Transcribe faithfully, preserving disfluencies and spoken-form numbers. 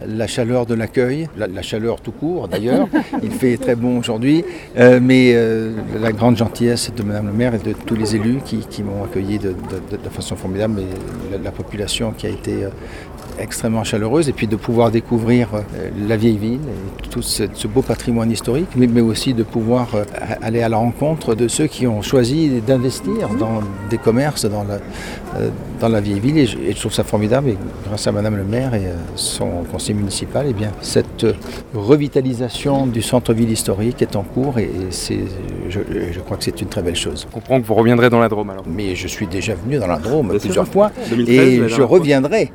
La chaleur de l'accueil, la, la chaleur tout court d'ailleurs, il fait très bon aujourd'hui, euh, mais euh, la grande gentillesse de Madame le maire et de tous les élus qui, qui m'ont accueilli de, de, de façon formidable, et la, la population qui a été euh, extrêmement chaleureuse, et puis de pouvoir découvrir euh, la vieille ville et tout ce, ce beau patrimoine historique, mais, mais aussi de pouvoir euh, aller à la rencontre de ceux qui ont choisi d'investir dans des commerces dans la, euh, dans la vieille ville, et je, et je trouve ça formidable, et grâce à Madame le maire et euh, son conseil municipal, eh bien, cette revitalisation du centre-ville historique est en cours, et, et c'est, je, je crois que c'est une très belle chose. Je comprends que vous reviendrez dans la Drôme alors. Mais je suis déjà venu dans la Drôme plusieurs sûr. fois, deux mille treize, et je reviendrai.